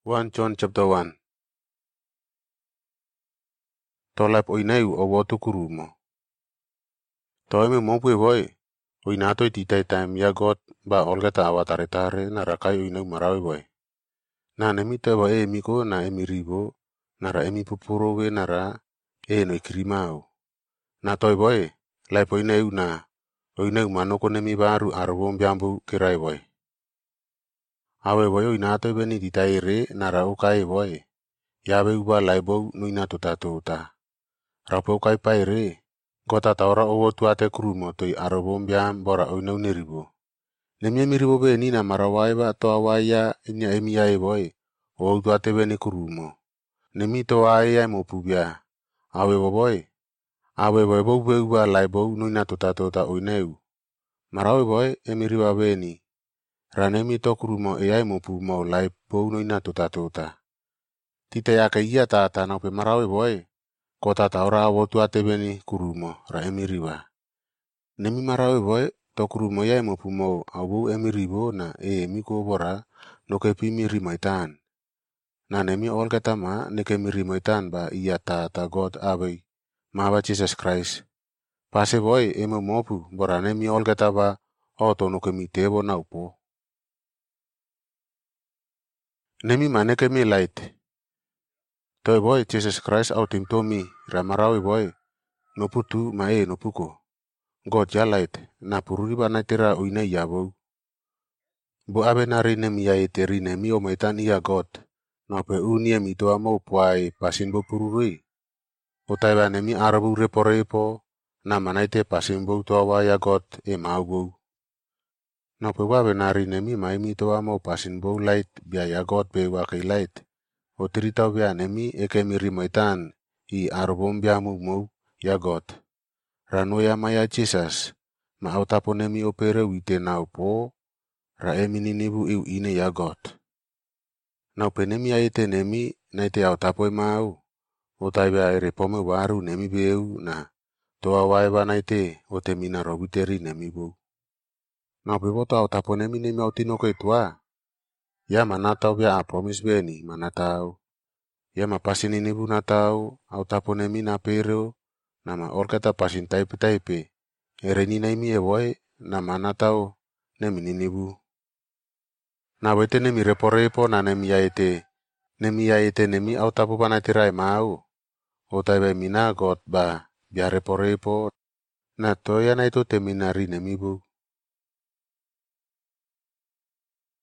1 John chapter 1. Tolap oinai owotu kurumo. Toime mopwe boy. Oinato ititai time ya God ba olgeta awataretare na rakai oinau marawe boy. Na nemite ba emiko na emiribo na ra emipupurowe na ra no ikrimau. Na toy boy lai poinau na oinau manoko nemi baru arbom biambu kirai boy. Awe boy oinato beni ditaire na ra ukai boy. Yabe uba laibou nuina tuta. Rapau kai paire, gota taora owo tuate krumo toi arobom biam bora oinau neribo. Nemia miribo be nina marawaiba to awaya inya emiai boy, owo tuate beni krumo. Nemi to aya mopubia, awe boy bobe uba laibou nuina tuta oineu. Marawe boy emiriba beni, ranemi to krumo eyai mopumo laibou nuina tuta. Tite yake iya tata na pe marawe boy. Kota taora wotu atebeni kurumo ra emiriba. Nemi marawe boy to kurumo ya emopumo awu emiribo na emiko bora nokepi mirimaitan. Na nemi olketa ma neke mirimaitan ba iya tata God awe ma ba Jesus Christ. Pase boy mopu bora nemi olketa ba oto nokemi tebo na upo. Nemi maneke mi light. Toy boy Jesus Christ au timtomi ramarawe boy noputu ma nopuko. God ya light na pururiba na tera uina yabo. Bo abe nari nemi ya eteri nemi o maitan iya God. Na pe unia mito amo puai pasimbo pururi. Otaiba nemi arabu repo na manaite pasimbo toawa ya God maubo. Na pe wabe nari nemi mai mito amo pasimbo light bia ya God be wakai light. O tirita bia nemi eke mirimaitan I arbom biamu mou ya God. Rano ya maya Jesus ma autapo nemi opere wite na upo ra emini nibu iu ine ya God. Na upe nemi aite nemi na ite autapo mau. Otai bia ere pome waru nemi beu na toa waiba na ite otemina robiteri nemi bu. Na upe boto autapo nemi autinoke tua. Ya manatau bia a promise beni manatau. Ya mapasini nibu natau autapo nemi na pero na ma orketa pasin taipe. Ere nina imi boy na manatau nemi ninibu. Na wete nemi repo na nemi yaete nemi autapo panatirai mau. Otaibe mina God ba bia repo na toya na itu teminari nemi bu.